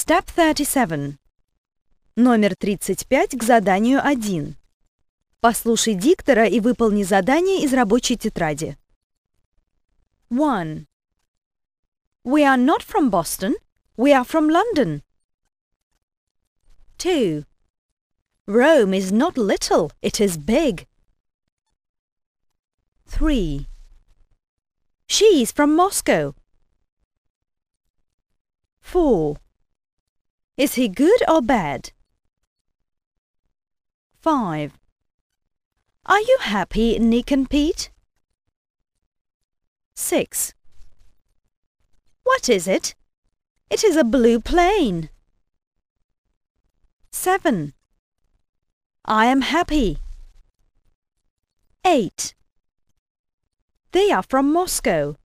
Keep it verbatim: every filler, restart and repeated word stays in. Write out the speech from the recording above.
Step thirty-seven. Номер тридцать пять к заданию один. Послушай диктора и выполни задание из рабочей тетради. one. We are not from Boston. We are from London. two. Rome is not little, it is big. three. She is from Moscow. four. Is he good or bad? five. Are you happy, Nick and Pete? six. What is it? It is a blue plane. seven. I am happy. eight. They are from Moscow.